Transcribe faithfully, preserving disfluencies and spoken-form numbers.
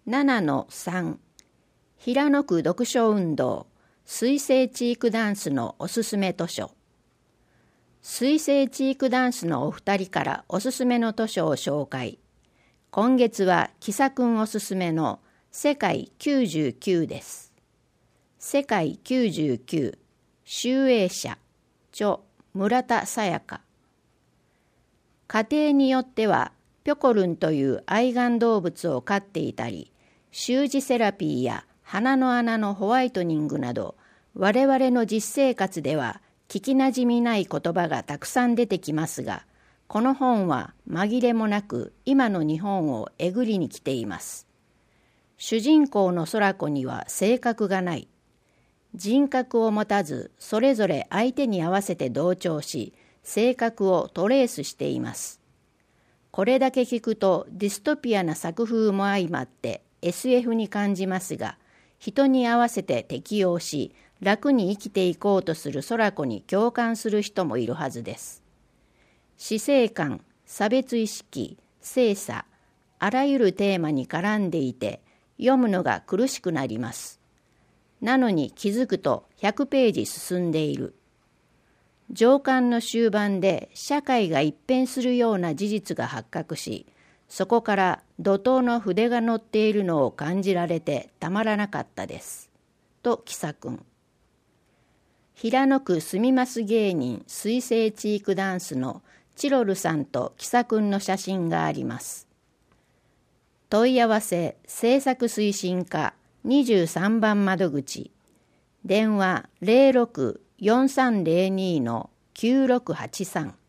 ななのさん 平野区読書運動水星チークダンスのおすすめ図書。水星チークダンスのお二人からおすすめの図書を紹介。今月はキサ君おすすめの世界きゅうじゅうきゅうです。世界きゅうじゅうきゅう、集英社、著村田沙耶香。家庭によってはピョコルンという愛玩動物を飼っていたり、習字セラピーや鼻の穴のホワイトニングなど、我々の実生活では聞きなじみない言葉がたくさん出てきますが、この本は紛れもなく今の日本をえぐりに来ています。主人公の空子には性格がない。人格を持たず、それぞれ相手に合わせて同調し、性格をトレースしています。これだけ聞くとディストピアな作風も相まって エスエフ に感じますが、人に合わせて適応し、楽に生きていこうとする空子に共感する人もいるはずです。死生観、差別意識、性差、あらゆるテーマに絡んでいて、読むのが苦しくなります。なのに気づくとひゃくページ進んでいる。上巻の終盤で社会が一変するような事実が発覚し、そこから怒涛の筆が乗っているのを感じられてたまらなかったです。とキサ君。平野区住みます芸人水星チークダンスのチロルさんとキサ君の写真があります。問い合わせ制作推進課にじゅうさんばん窓口、電話 ゼロろく よんさんゼロに のきゅうろくはちさん。